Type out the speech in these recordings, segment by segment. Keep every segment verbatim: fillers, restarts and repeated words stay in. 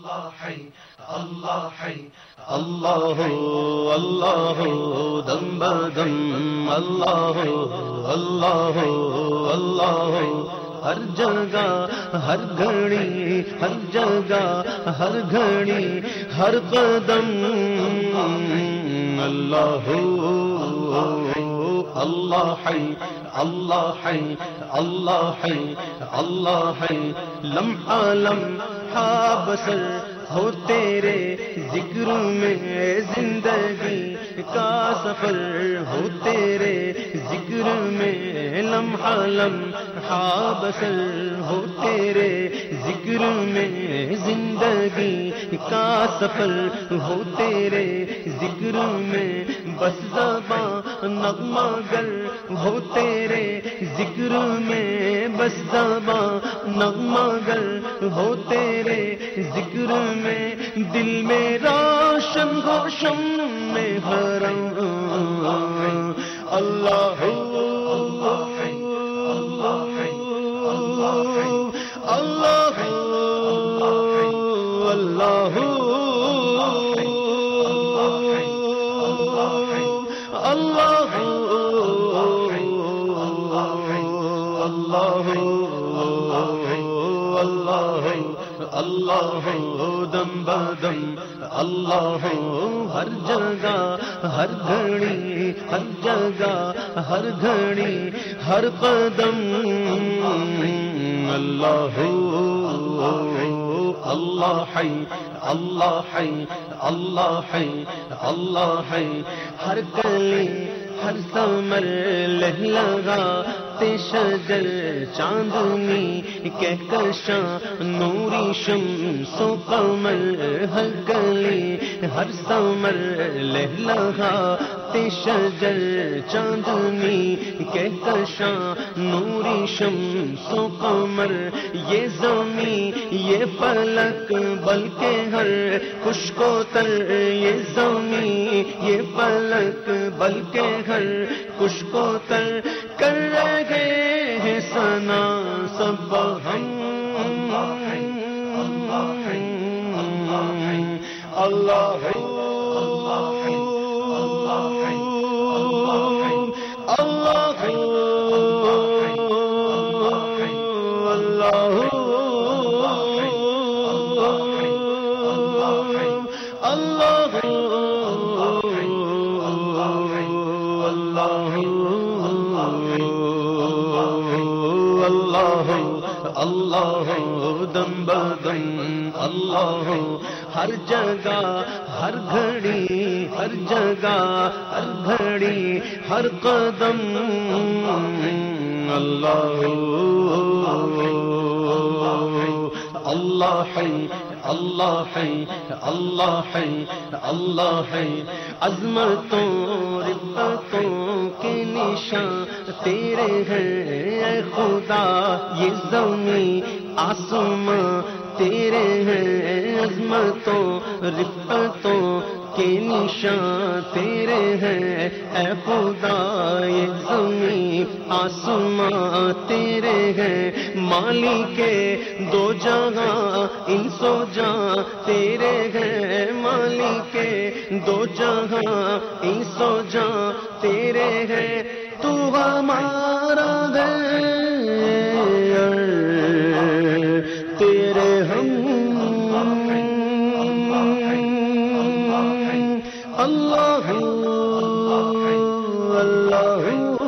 اللہ حی اللہ حی اللہ اللہ دم بدم اللہ اللہ اللہ ہر جگہ ہر گھڑی ہر جگہ ہر گھڑی ہر قدم اللہ اللہ حی اللہ حی اللہ حی اللہ حی لمحہ لمحہ بسر ہو تیرے ذکر میں زندگی کا سفر ہو تیرے ذکر میں لمحہ لمحہ بسر ہو تیرے ذکر میں زندگی کا سفر ہو تیرے ذکر میں بس زباں نغمہ گر ہو تیرے ذکر میں بس زباں نغمہ گر ہو تیرے ذکر میں دل میں روشن روشن میں حرم اللہ اللہ اللہ اللہ اللہ دم بدم اللہ ہر جگہ ہر گھڑی ہر جگہ ہر گھڑی ہر قدم اللہ اللہ حی اللہ حی اللہ حی اللہ حی ہر کلی ہر ثمر لہلگا شجر چاندنی کہکشاں نوری شمس و قمر ہر گلی ہر ثمر لہلگاتے شجر چاندنی کہکشاں نوری شمس و قمر یہ زمین یہ فلک بلکہ ہر خشک و تر یہ زمین یہ فلک بلکہ ہر خشک و تر کر رہے ہیں ثنا سب ہم اللہ اللہ دم بدم اللہ ہر جگہ ہر گھڑی ہر جگہ ہر گھڑی ہر قدم اللہ اللہ حی اللہ حی اللہ حی اللہ حی عظمتوں رفتوں کے نشان تیرے ہیں اے خدا یہ زمین آسمان تیرے ہیں عظمتوں رفتوں کے نشان تیرے ہیں اے خدا یہ زمین آسمان تیرے ہیں مالک دو جہاں ان سو جہاں تیرے ہیں مالک دو جہاں ان سو جہاں تیرے ہیں تو ہمارا ہے تیرے ہم اللہ اللہ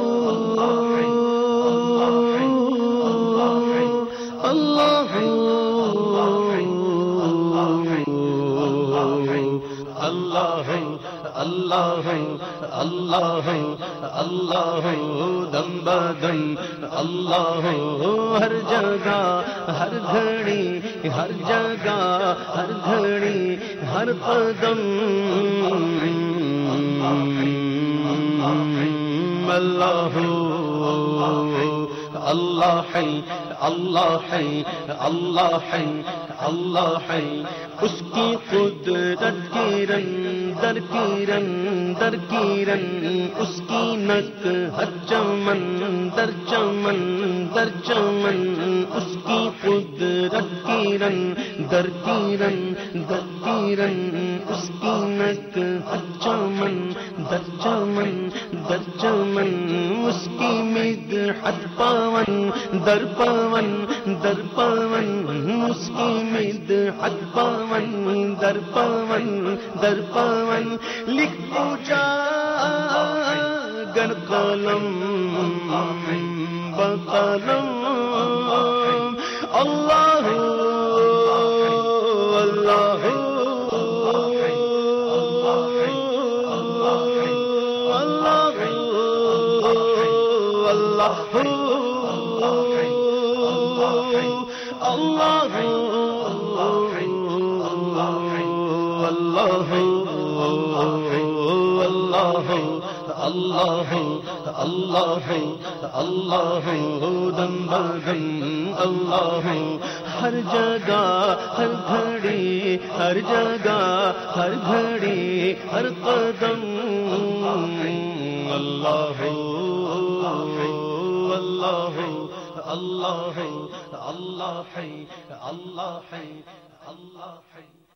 اللہ اللہ اللہ اللہ اللہ دم بدم اللہ ہر جگہ ہر گھڑی ہر جگہ ہر گھڑی ہر قدم اللہ اللہ حی اللہ حی اللہ حی اللہ حی اس کی قدرت کی رنگ در کی رن در کی رن اس کی نک ہر چمن در چمن در چمن اس کی قدرت کی رن در کی رن در کی رن اس کی نک ہر چمن در چمن در چمن اس کی مدحت پاون در پاون در پاون اس کی مدحت پاون در پاون در پاون لکھ پوچھا گر قلم بقلم اللہ اللہ اللہ اللہ اللہ دم بدم اللہ ہر جگہ ہر گھڑی ہر جگہ ہر گھڑی ہر قدم اللہ اللہ اللہ اللہ ہے اللہ ہے اللہ ہے